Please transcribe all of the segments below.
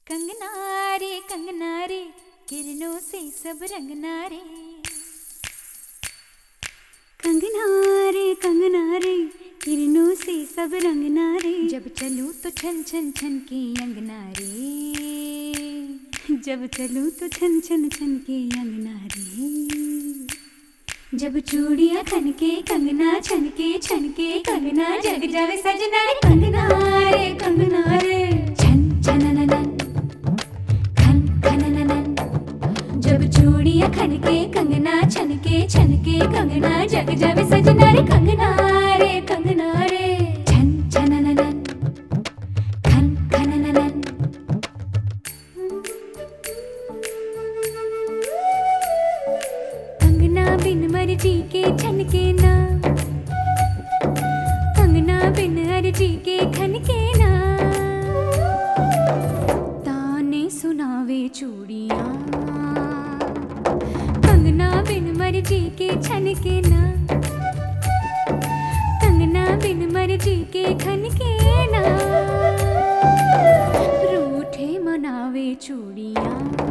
कंगना रे किरणों से सब रंगना रे। कंगना रे किरणों से सब रंगना रे। जब चलूं तो छन छन छन के अंगना रे। जब चलूं तो छन छन छन के अंगना रे। जब चूड़ियां खन के कंगना छन के कंगना जग जावे सजना रे। कंगना रे छन छनननन खन खनननन। जब चूड़ियां खन के कंगना छन के कंगना जग जावे सजना रे। कंगना रे छन छनननन खन खनननन। कंगना बिन मर्जी के छनके ना। कंगना बिन अर्जी के खनके ना। ताने सुनावे चूड़ियां। कंगना बिन मर्जी के छनके ना। कंगना बिन मर्जी के खनके ना। रूठे मनावे चूड़ियां।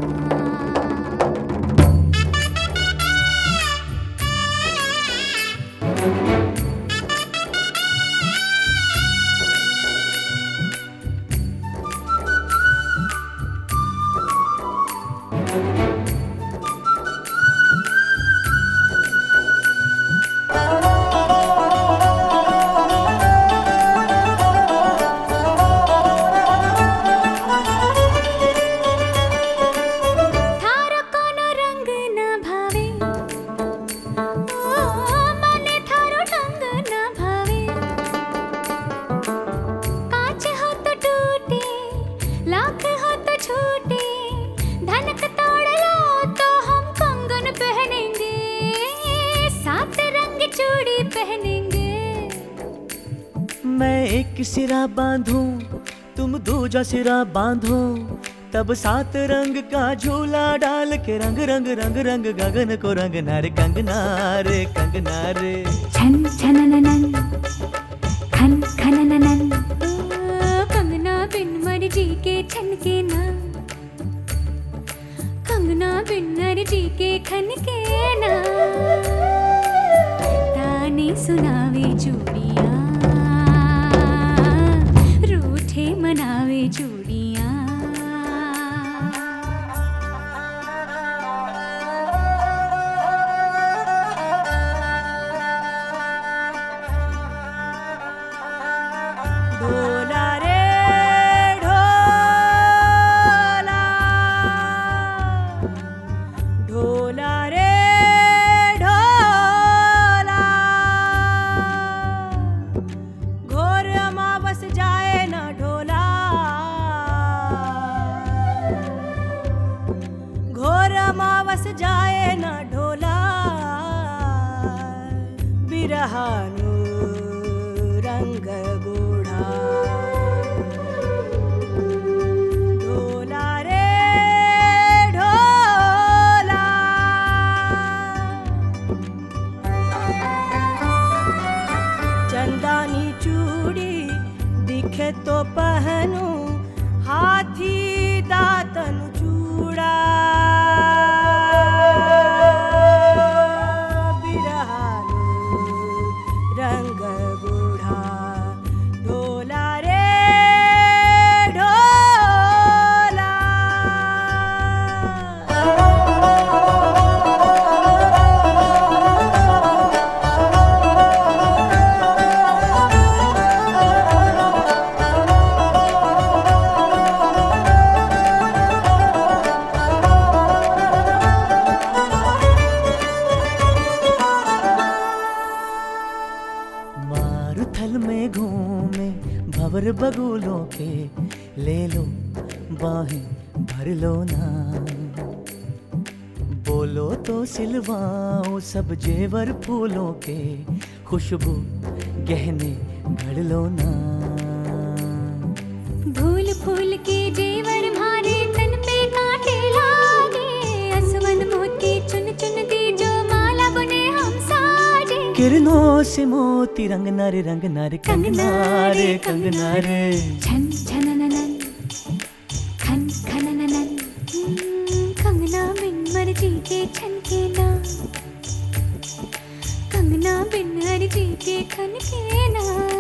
मैं एक सिरा बांधूं तुम दूजा सिरा बांधो। तब 7 रंग का झूला डाल के रंग रंग रंग रंग गगन को रंगना रे। कंगना रे छन छनननन खन खनननन। कंगना बिन मर्जी के छनके ना। कंगना बिन अर्जी के खनके ना। ताने सुनावे चूड़ियां। रूठे मनावे चूड़ियां। ढोला रे ढोला। ढोला रे ढोला। घोर अमावस जाए न ढोला। घोर अमावस जाए न ढोला। बिरहानु रंग गोढ़ा। ढोला रे ढोला। चंदानी चूड़ी दिखे तो पहनूं। हाथी दातन चूड़ा। बिरहानु रंग बूढ़ा। ढोला रे ढोला। मारुथल में घूमे भंवर बगुलों के। ले लो बाहें भर लो ना। बोलो तो सिलवाओ सब जेवर फूलों के। खुशबू गहने घड़ लो ना। फूल फूल के जेवर मारे तन पे कांटे लागे। असवन मोती चुन चुन दी जो माला बुने हम साजे। किरणों से मोती रंगना रे कंगना रे छन छनननन खन खन। खन के ना